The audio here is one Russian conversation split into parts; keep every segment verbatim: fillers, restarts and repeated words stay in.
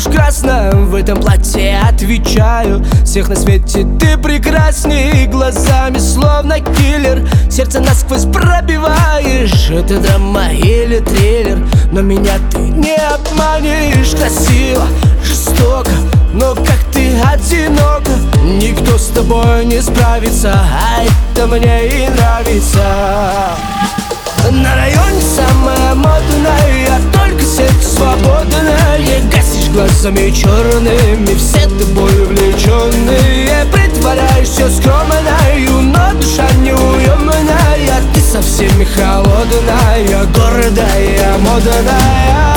выглядишь красно в этом платье, отвечаю. Всех на свете ты прекрасней, глазами словно киллер. Сердце насквозь пробиваешь, это драма или триллер. Но меня ты не обманешь. Красиво, жестоко, но как ты одинока. Никто с тобой не справится, а это мне и нравится. На районе самая модная, только сердце свободное. Гасишь глазами черными, все тобой увлеченные. Притворяешься скромною, но душа неуемная. Ты со всеми холодная, гордая, модная.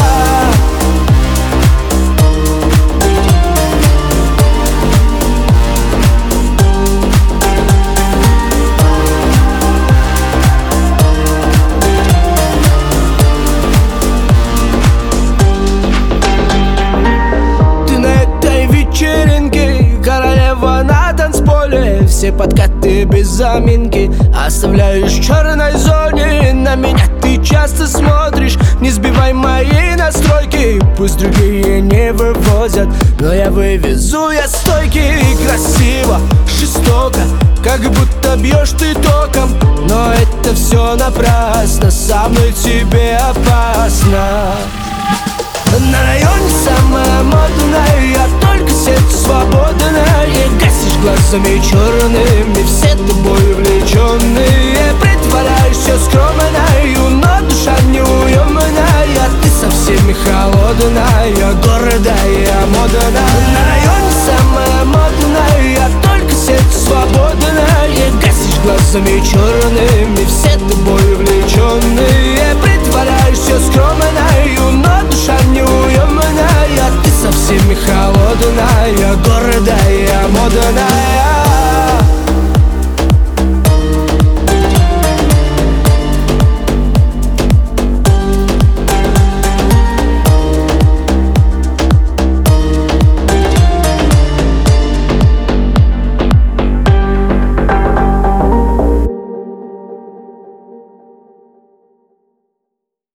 Королева на танцполе, все подкаты без заминки. Оставляешь в черной зоне, на меня ты часто смотришь. Не сбивай мои настройки, пусть другие не вывозят, но я вывезу, я стойкий. Красиво, жестоко, как будто бьешь ты током. Но это все напрасно, со мной тебе опасно. На районе самая модная, только сердце свободное. Гасишь глазами черными, все тобой увлеченные. Притворяешься скромною, но душа неуемная. Ты со всеми холодная, гордая, модная. На районе самая модная, только сердце свободное. Гасишь глазами черными, все тобой увлеченные. Притворяешься скромною, но душа неуемная. Ты со всеми холодная, гордая, модная.